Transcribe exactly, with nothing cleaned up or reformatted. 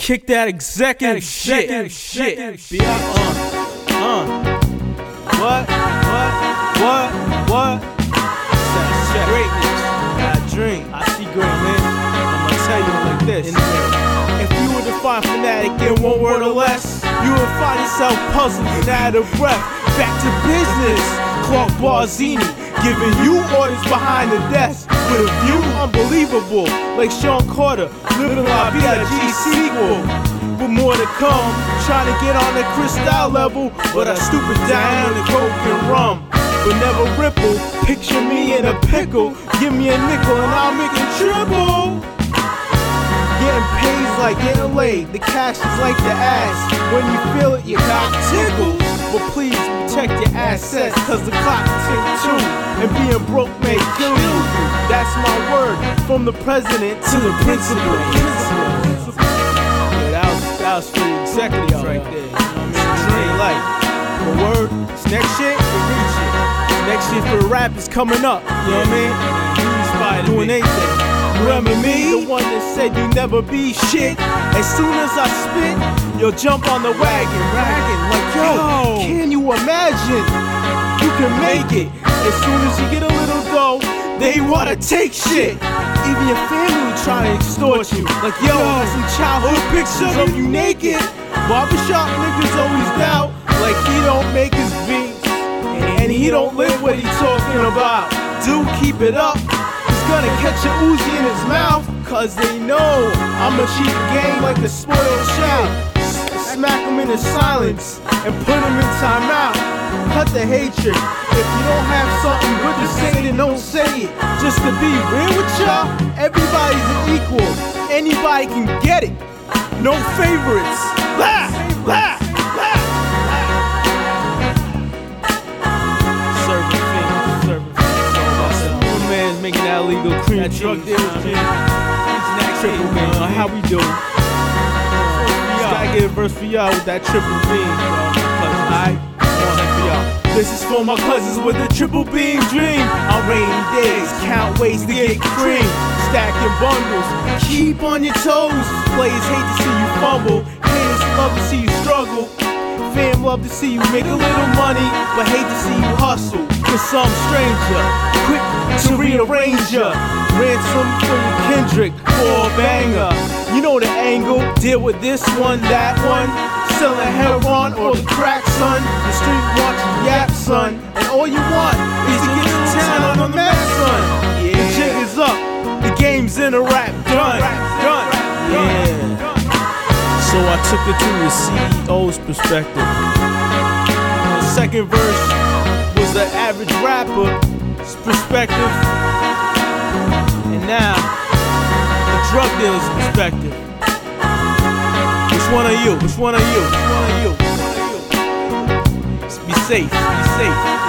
Kick that executive shit. shit. Be up, uh, uh. What? What? What? What? Check. Greatness. I dream. I see great, man. I'm gonna tell you like this. In if you were to find fanatic in one word or less, you would find yourself puzzled and out of breath. Back to business. Clark Barzini giving you orders behind the desk with a view unbelievable, like Sean Carter living La B I G sequel. With more to come, trying to get on the Cristal level, but I stupid down the coke and rum. But never ripple, picture me in a pickle, give me a nickel and I'll make it triple. Getting paid like getting laid, the cash is like the ass. When you feel it, your cock tickles. But please protect your assets, cause the clock tick too. And being broke may kill you. That's my word, from the president to the principal. Yeah, that was, that was for the executives right there. You know what I mean? Ain't like the word, this next shit, we reach it. Next shit for the rap is coming up. You know what I mean? You inspired doing anything. Remember me, the one that said you never be shit. As soon as I spit, you'll jump on the wagon, ragging like yo, can you imagine? You can make it. As soon as you get a little dough, they wanna take shit. Even your family try to extort you. Like yo, got some childhood pictures of you naked. Barbershop niggas always doubt, like he don't make his beats and he don't live what he talking about. Dude, keep it up. Gonna catch a Uzi in his mouth, cause they know I'ma cheat the game like a spoiled child. Smack him in his silence and put him in timeout. Cut the hatred. If you don't have something good to say, then don't say it. Just to be real with y'all, everybody's an equal. Anybody can get it. No favorites. Blah, blah, blah, blah. Serving things, serving things. Man's making that illegal cream that drug dealers, man. That triple beam, uh, how we do? Just gotta get a verse for y'all with that triple beam, bro. Alright, one for y'all. This is for my cousins with the triple beam dream. On rainy days, count ways to get cream. Stacking bundles, keep on your toes. Players hate to see you fumble, haters love to see you struggle. Fam love to see you make a little money, but hate to see you hustle. Cause some stranger, quick to rearrange ya. Ransom for your Kendrick for a banger. You know the angle, deal with this one, that one. Selling heroin or the crack, son. The street wants you yap, son. And all you want is to get to town on the map, son. Yeah. The jig is up, the game's in a rap, done, done, yeah. So I took it to the C E O's perspective. The second verse was the average rapper's perspective. And now, the drug dealer's perspective. Which one are you? Which one are you? Which one are you? Which one are you? Be safe, be safe.